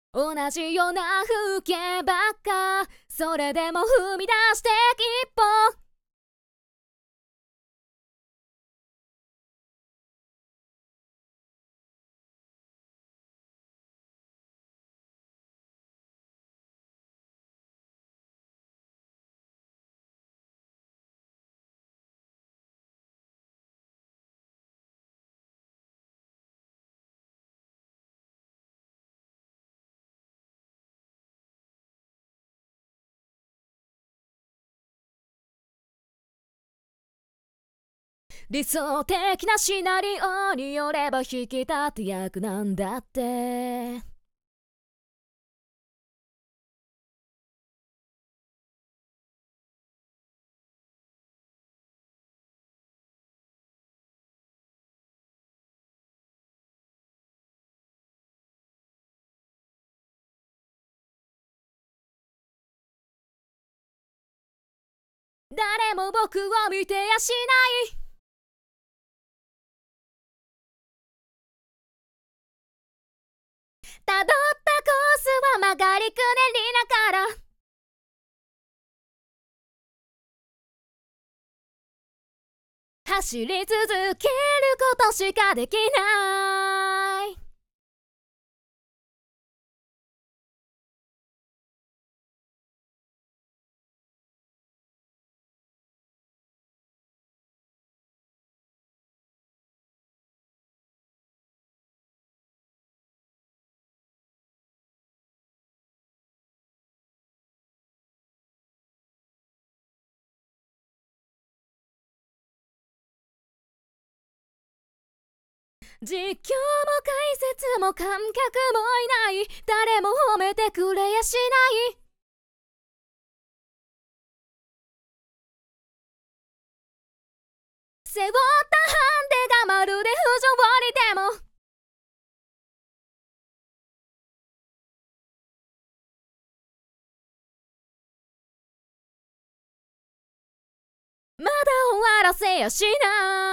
同じような風景ばっか、それでも踏み出して一歩。理想的なシナリオによれば引き立て役なんだって。誰も僕を見てやしない。たどったコースは曲がりくねりながら、走り続けることしかできない。実況も解説も観客もいない。誰も褒めてくれやしない。背負ったハンデがまるで不条理でも、まだ終わらせやしない。